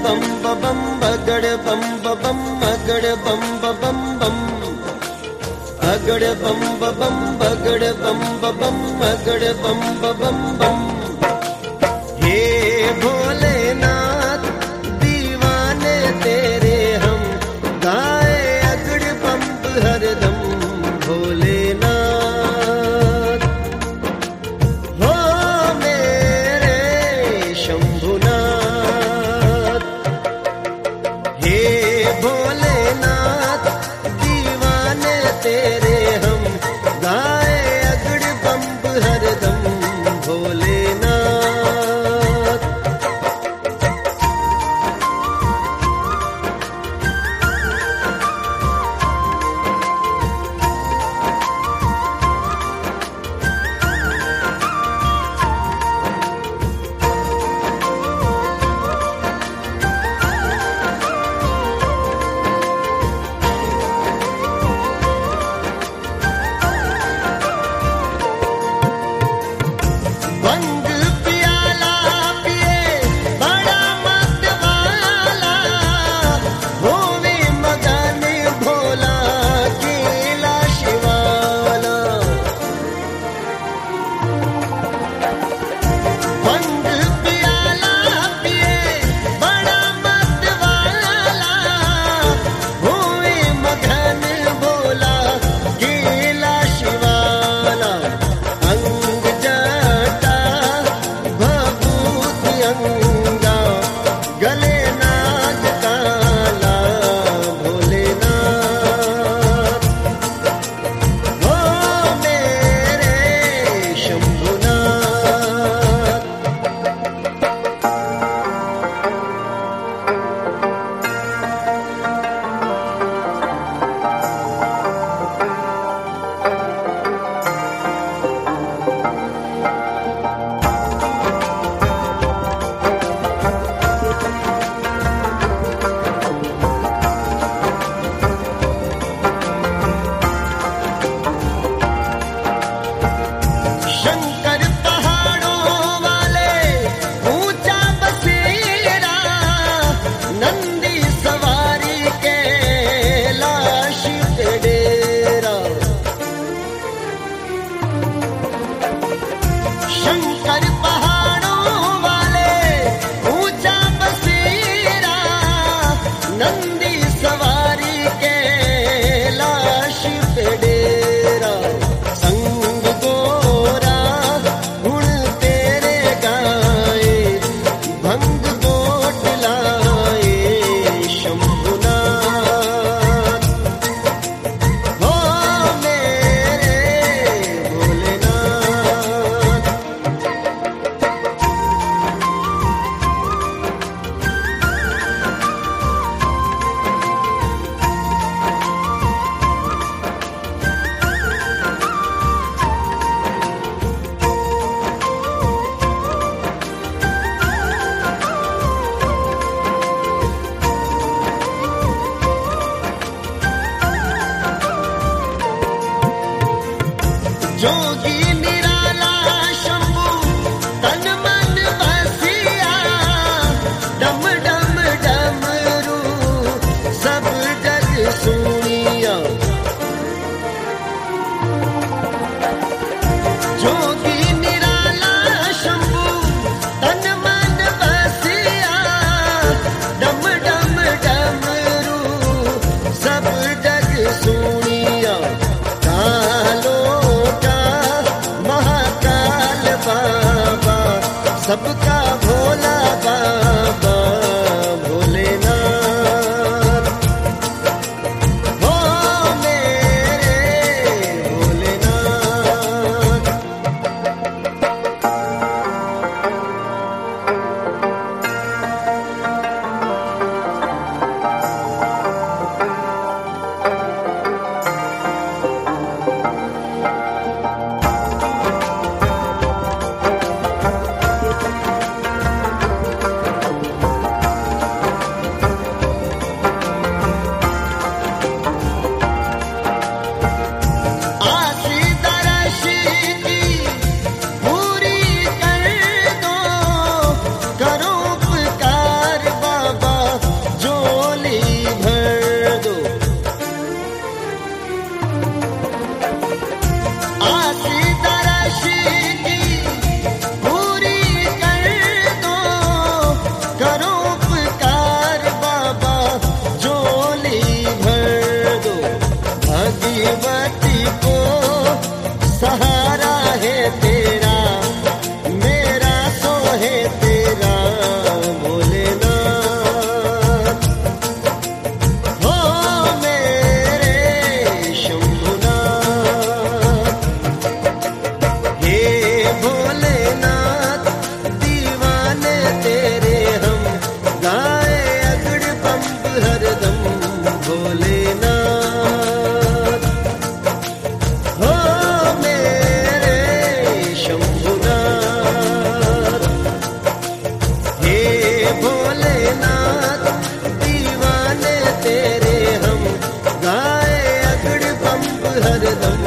bam ba bam bagad bam ba bam agad bam ba bam bam agad bam ba bam bagad bam ba bam agad bam ba bam bam हे भोलेनाथ दीवाने तेरे हम गाए अगड़ बम्ब हरदम भोलेनाथ हो मेरे शंभुनाथ हे भोलेनाथ दीवाने तेरे हम गाए अगड़ बम्ब हरदम भोलेनाथ जोगी निराला शंभु तन मन बसिया डम डम डमरू सब जग सुनिया जोगी निराला शंभु तन मन बसिया डम डम डमरू सब जग सुनिया सबका भोला बाबा भोलेनाथ हो मेरे भोलेनाथ हरदम भोलेनाथ हो मेरे शंभुनाथ। हे भोलेनाथ दीवाने तेरे हम गाए अगड़ बम्ब हरदम